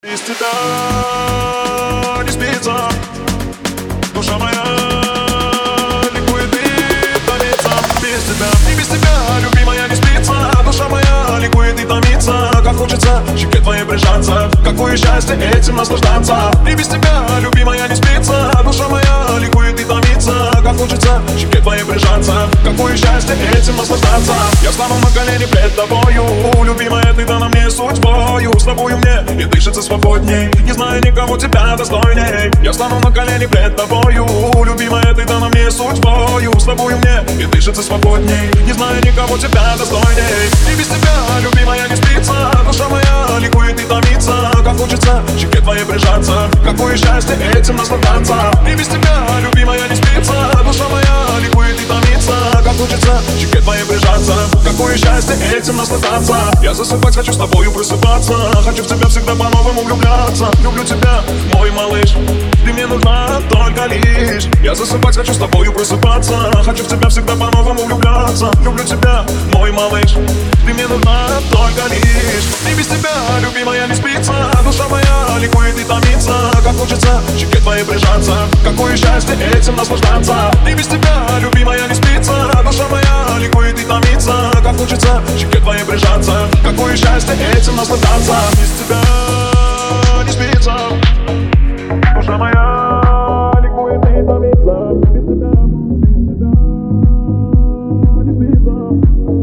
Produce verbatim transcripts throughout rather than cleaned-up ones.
Без тебя не спится, душа моя ликует и томится. Без тебя, и без тебя, любимая, не спится, душа моя ликует и томится. Как хочется к щеке твоей прижаться, какое счастье этим наслаждаться. И без тебя, любимая, не спится, душа моя ликует и томится. Как хочется к щеке твоей прижаться, какое счастье этим наслаждаться. Я стану на колени пред тобою, любимая, ты дана мне судьбою. С тобою мне и дышится свободней, не знаю никого тебя достойней. Я стану на колени пред тобою, любимая, ты дана мне судьбою. С тобою мне и дышится свободней, не знаю никого тебя достойней. И без тебя, любимая, не спится, душа моя ликует и томится. Как хочется к щеке твоей прижаться, какое счастье этим наслаждаться. И без тебя, любимая, не спится, душа моя ликует и томится. Как хочется к щеке твоей прижаться, какое счастье этим наслаждаться. Я засыпать хочу, с тобою просыпаться, хочу в тебя всегда по-новому влюбляться. Люблю тебя, мой малыш, ты мне нужна только лишь. Я засыпать хочу, с тобою просыпаться, хочу в тебя всегда по-новому влюбляться. Люблю тебя, мой малыш, ты мне нужна только лишь. И без тебя, любимая, не спится, душа моя ликует и томится. Как хочется к щеке твоей прижаться, какое счастье этим наслаждаться. И без тебя, любимая, не спится, душа моя ликует и томится. Как хочется к щеке твоей прижаться, какое счастье этим наслаждаться. Без тебя не спится, душа моя ликует и томится. Без тебя, без тебя не спится,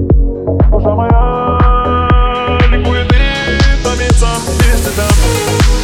душа моя ликует и томится. Без тебя.